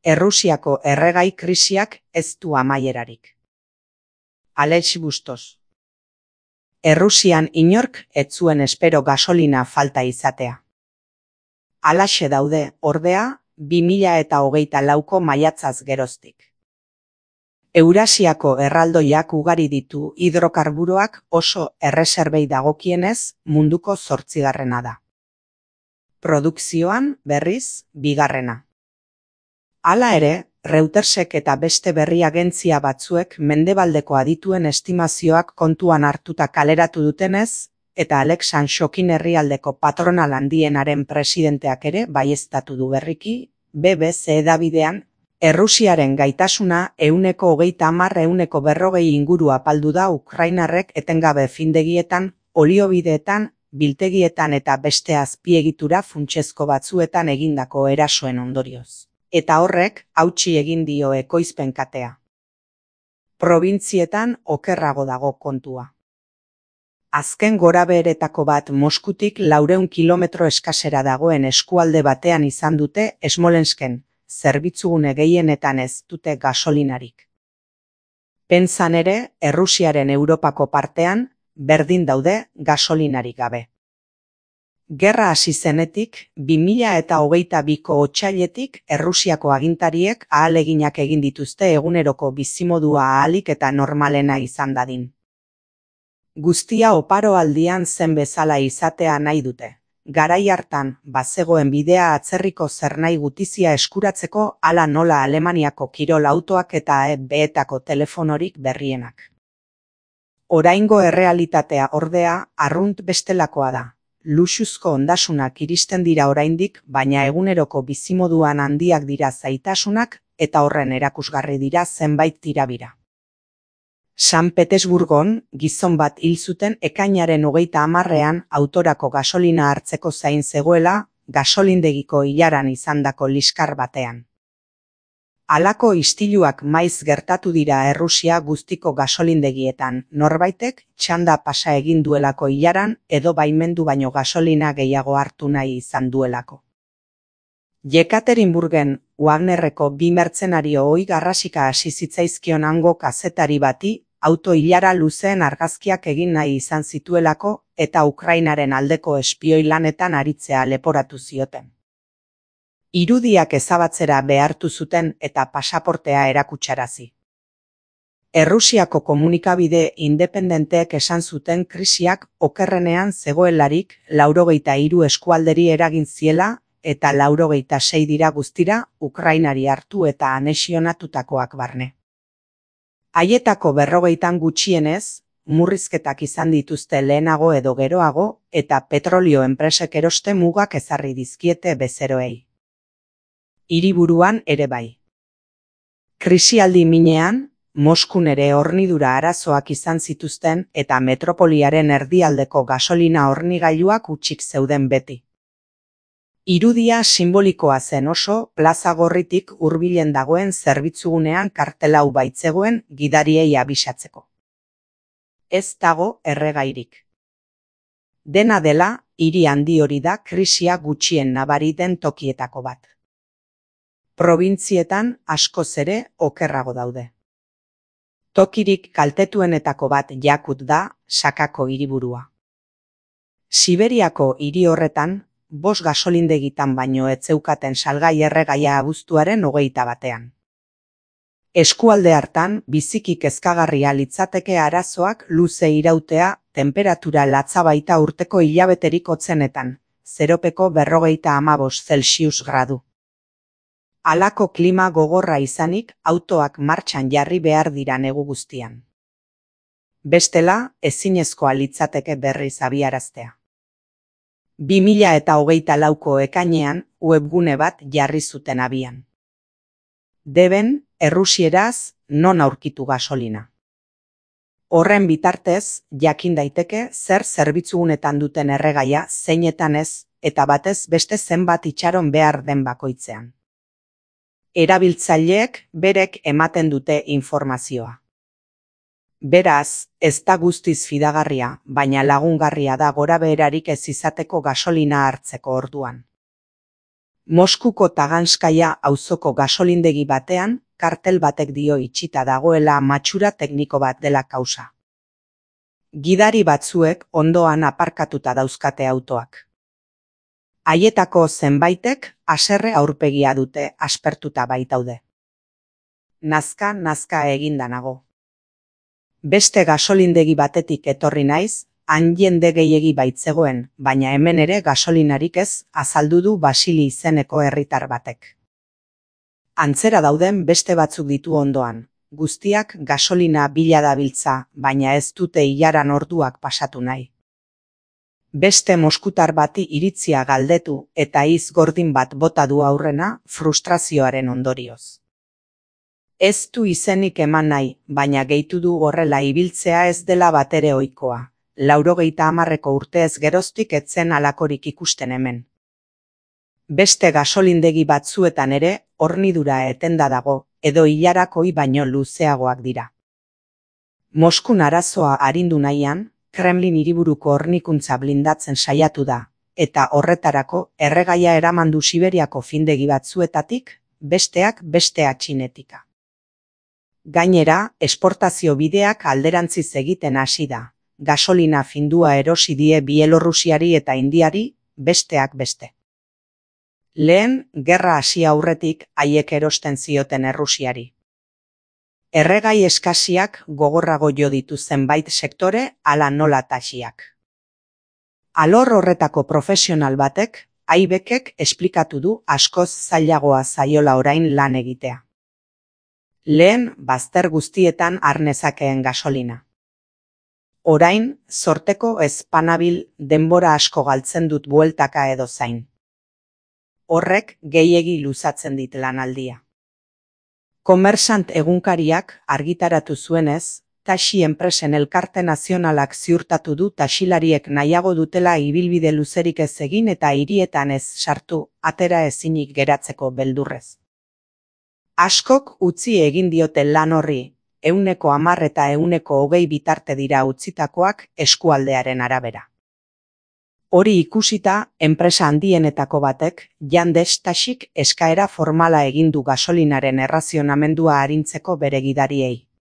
Errusiako erregai krisiak ez du amaierarik. Aleix Bustos. Errusian inork ez zuen espero gasolina falta izatea. Halaxe daude, ordea, 2024ko maiatzaz geroztik. Eurasiako erraldoiak ugari ditu hidrokarburoak oso erreserbei dagokienez munduko 8. da. Produkzioan, berriz, 2. Hala ere, Reutersek eta beste berri agentzia batzuek mendebaldeko adituen estimazioak kontuan hartuta kaleratu dutenez, eta Alexan Shokin herrialdeko patronal handienaren presidenteak ere baieztatu du berriki, BBC edabidean, Errusiaren gaitasuna 130–140 inguru apaldu da ukrainarrek etengabe findegietan, oliobideetan, biltegietan eta beste azpiegitura funtsezko batzuetan egindako erasoen ondorioz. Eta horrek hautsi egin dio ekoizpen katea. Probintzietan okerrago dago kontua. Azken gorabeheretako bat Moskutik 400 kilometro eskasera dagoen eskualde batean izan dute Smolensken, zerbitzugune gehienetan ez dute gasolinarik. Pentsan ere, Errusiaren Europako partean, berdin daude gasolinarik gabe. Gerra hasi zenetik, 2022ko otsailetik Errusiako agintariek ahaleginak egin dituzte eguneroko bizimodua ahalik eta normalena izan dadin. Guztia oparo aldian zen bezala izatea nahi dute. Garai hartan, bazegoen bidea atzerriko zernahi gutizia eskuratzeko hala nola Alemaniako kirol autoak eta beetako telefonorik berrienak. Oraingo errealitatea ordea arrunt bestelakoa da. Luxuzko ondasunak iristen dira oraindik, baina eguneroko bizimoduan handiak dira zailtasunak eta horren erakusgarri dira zenbait tirabira. San Petersburgon gizon bat hil zuten ekainaren 30ean autorako gasolina hartzeko zain zegoela, gasolindegiko ilaran izandako liskar batean. Halako istiluak maiz gertatu dira Errusia guztiko gasolindegietan, norbaitek txanda pasa egin duelako ilaran edo baimendu baino gasolina gehiago hartu nahi izan duelako. Yekaterinburgen Wagnerreko 2 mertzenario ohi garrasika hasi zitzaizkion hango kazetari bati auto ilara luzeen argazkiak egin nahi izan zituelako eta Ukrainaren aldeko espioi lanetan aritzea leporatu zioten. Irudiak ezabatzera behartu zuten eta pasaportea erakutsarazi. Errusiako komunikabide independenteek esan zuten krisiak okerrenean zegoelarik 83 eskualderi eragin ziela eta 86 dira guztira Ukrainari hartu eta anexionatutakoak barne. Haietako 40 gutxienez, murrizketak izan dituzte lehenago edo geroago eta petrolio enpresek eroste mugak ezarri dizkiete bezeroei. Hiriburuan ere bai. Krisialdi minean, Moskun ere hornidura arazoak izan zituzten eta metropoliaren erdialdeko gasolina hornigailuak hutsik zeuden beti. Irudia simbolikoa zen oso, plaza gorritik hurbilen dagoen zerbitzugunean kartelau baitzegoen gidariei abisatzeko. Ez dago erregairik. Dena dela, hiri handi hori da krisia gutxien nabari den tokietako bat. Probintzietan askoz ere okerrago daude. Tokirik kaltetuenetako bat Jakut da, Sakako hiriburua. Siberiako hiri horretan, 5 gasolindegitan baino ez zeukaten salgai erregaia abuztuaren 21ean. Eskualde hartan, biziki kezkagarria litzateke arazoak luze irautea, temperatura latza baita urteko hilabeterik hotzenetan, 0,45 Celsius gradu. Halako klima gogorra izanik, autoak martxan jarri behar dira negu guztian. Bestela, ezinezkoa litzateke berriz abiaraztea. 2024ko ekainean webgune bat jarri zuten abian. Deben, errusieraz, non aurkitu gasolina. Horren bitartez, jakin daiteke zer zerbitzugunetan duten erregaia zeinetan ez, eta batez beste zenbat itxaron behar den bakoitzean. Erabiltzaileek berek ematen dute informazioa. Beraz, ez da guztiz fidagarria, baina lagungarria da gorabeherarik ez izateko gasolina hartzeko orduan. Moskuko Taganskaia auzoko gasolindegi batean, kartel batek dio itxita dagoela matxura tekniko bat dela kausa. Gidari batzuek ondoan aparkatuta dauzkate autoak. Haietako zenbaitek haserre aurpegia dute aspertuta baitaude. Nazka eginda nago. Beste gasolindegi batetik etorri naiz, han jende gehiegi baitzegoen, baina hemen ere gasolinarik ez, azaldu du Basili izeneko herritar batek. Antzera dauden beste batzuk ditu ondoan, guztiak gasolina bila dabiltza, baina ez dute ilaran orduak pasatu nahi. Beste moskutar bati iritzia galdetu eta hitz gordin bat bota du aurrena frustrazioaren ondorioz. Ez du izenik eman nahi, baina gehitu du horrela ibiltzea ez dela batere ohikoa. 90 urteez geroztik ez zen halakorik ikusten hemen. Beste gasolindegi batzuetan ere hornidura etenda dago, edo ilarakoi baino luzeagoak dira. Moskun arazoa arindu nahian, Kremlin hiriburuko hornikuntza blindatzen saiatu da, eta horretarako erregaia eraman du Siberiako findegi batzuetatik, besteak beste Txinetika. Gainera, esportazio bideak alderantziz egiten hasi da. Gasolina findua erosi die Bielorrusiari eta Indiari, besteak beste. Lehen, gerra hasi aurretik haiek erosten zioten Errusiari. Erregai eskasiak gogorrago jo ditu zenbait sektore hala nola taxiak. Alor horretako profesional batek, Aibekek esplikatu du askoz zailagoa zaiola orain lan egitea. Lehen, bazter guztietan har nezakeen gasolina. Orain, zorteko ez panabil denbora asko galtzen dut bueltaka edo zain. Horrek gehiegi luzatzen dit lanaldia. Komersant egunkariak argitaratu zuenez, taxi enpresen elkarte nazionalak ziurtatu du taxilariek nahiago dutela ibilbide luzerik ez egin eta hirietan ez sartu, atera ezinik geratzeko beldurrez. Askok utzi egin diote lan horri, 10% eta 20% bitarte dira utzitakoak eskualdearen arabera. Hori ikusita, enpresa handienetako batek, Yandex taxik eskaera formala egin du gasolinaren errazionamendua arintzeko bere gidariei.